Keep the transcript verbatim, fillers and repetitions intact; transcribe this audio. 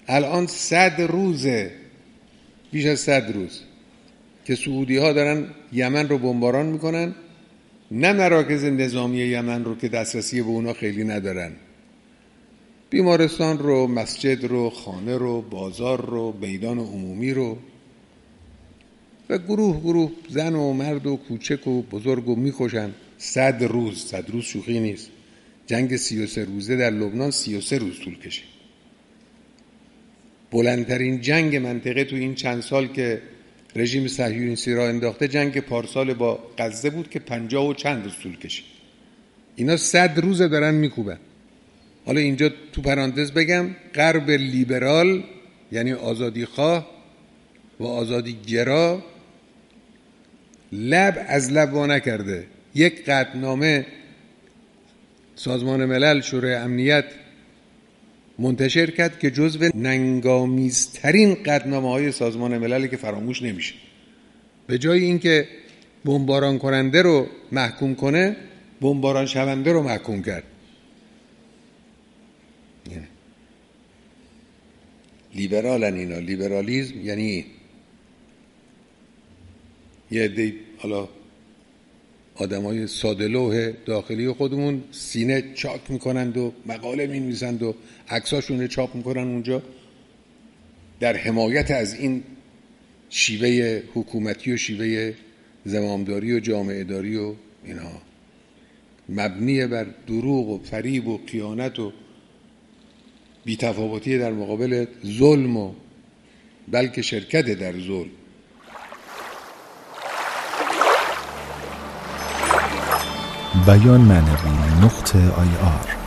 الان صد روزه، بیش از صد روز که سعودی ها دارن یمن رو بمباران میکنن، نه مراکز نظامی یمن رو که دسترسی به اونا خیلی ندارن، بیمارستان رو، مسجد رو، خانه رو، بازار رو، میدان عمومی رو، و گروه گروه زن و مرد و کوچک و بزرگ و میکشن. صد روز، صد روز شوخی نیست. جنگ سی و سه روزه در لبنان سی و سه روز طول کشید. بلندترین جنگ منطقه تو این چند سال که رژیم صهیونیستی را انداخته جنگ پارسال با غزه بود که پنجاه و چند روز طول کشید. اینا صد روزه دارن میکوبن. حالا اینجا تو پرانتز بگم غرب لیبرال یعنی آزادی خواه و آزادی گرا لب از لب وا نکرده. یک قطعنامه سازمان ملل شورای امنیت منتشر کرد که جزو ننگامیزترین قطعنامه های سازمان ملل که فراموش نمیشه. به جای اینکه بمباران کننده رو محکوم کنه، بمباران شونده رو محکوم کرد. لیبرالن اینا. لیبرالیسم یعنی یه عده حالا آدمای ساده‌لوح داخلی خودمون سینه چاک میکنند و مقاله مینویسند و عکساشون رو چاپ میکنن اونجا در حمایت از این شیوه حکومتی و شیوه زمامداری و جامعه داری و اینا، مبنی بر دروغ و فریب و خیانت و بی‌تفاوتی در مقابل ظلم و بلکه شرکت در ظلم. بیان معنوی نقطه آی آر